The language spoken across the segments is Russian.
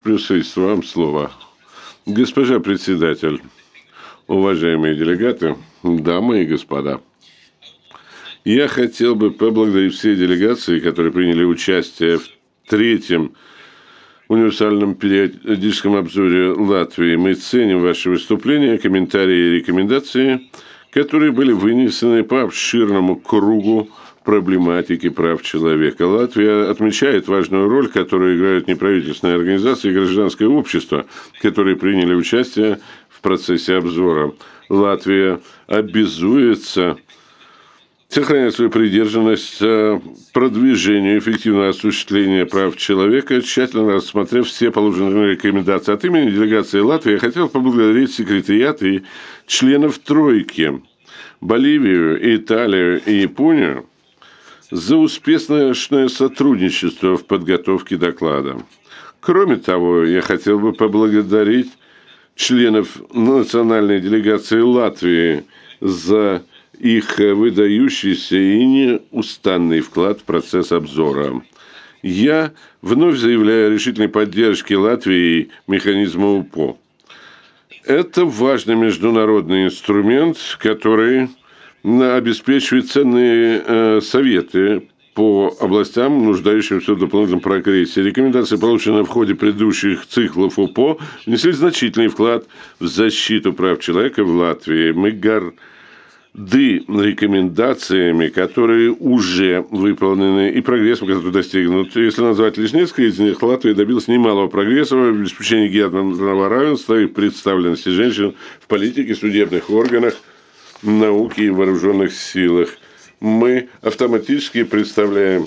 Присутствие вам слово. Госпожа председатель, уважаемые делегаты, дамы и господа. Я хотел бы поблагодарить все делегации, которые приняли участие в третьем универсальном периодическом обзоре Латвии. Мы ценим ваши выступления, комментарии и рекомендации, которые были вынесены по обширному кругу проблематики прав человека. Латвия отмечает важную роль, которую играют неправительственные организации и гражданское общество, которые приняли участие в процессе обзора. Латвия обязуется сохранять свою приверженность продвижению эффективного осуществления прав человека, тщательно рассмотрев все положенные рекомендации. От имени делегации Латвии я хотел поблагодарить секретариат и членов тройки Боливию, Италию и Японию за успешное сотрудничество в подготовке доклада. Кроме того, я хотел бы поблагодарить членов национальной делегации Латвии за их выдающийся и неустанный вклад в процесс обзора. Я вновь заявляю о решительной поддержке Латвии механизма УПО. Это важный международный инструмент, который обеспечивает ценные советы по областям, нуждающимся в дополнительном прогрессе. Рекомендации, полученные в ходе предыдущих циклов УПО, внесли значительный вклад в защиту прав человека в Латвии. Мы горды рекомендациями, которые уже выполнены, и прогрессом, который достигнут. Если назвать лишь несколько из них, Латвия добилась немалого прогресса в обеспечении гендерного равенства и представленности женщин в политике, судебных органах, науке и вооруженных силах. Мы автоматически представляем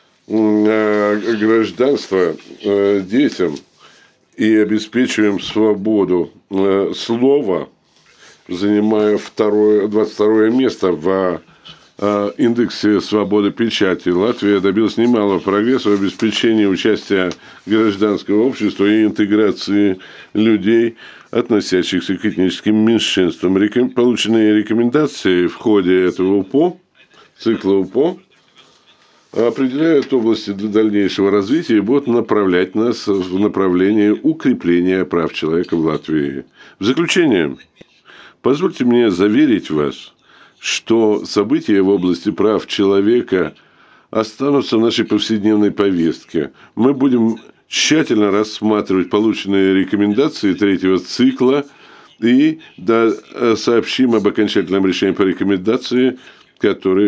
гражданство детям и обеспечиваем свободу слова, занимая 22 место в индексе свободы печати. Латвия добилась немалого прогресса в обеспечении участия гражданского общества и интеграции людей, относящихся к этническим меньшинствам. Полученные рекомендации в ходе этого УПО, цикла УПО, определяют области для дальнейшего развития и будут направлять нас в направлении укрепления прав человека в Латвии. В заключение, позвольте мне заверить вас, что события в области прав человека останутся в нашей повседневной повестке. Мы будем тщательно рассматривать полученные рекомендации третьего цикла и сообщим об окончательном решении по рекомендации, которые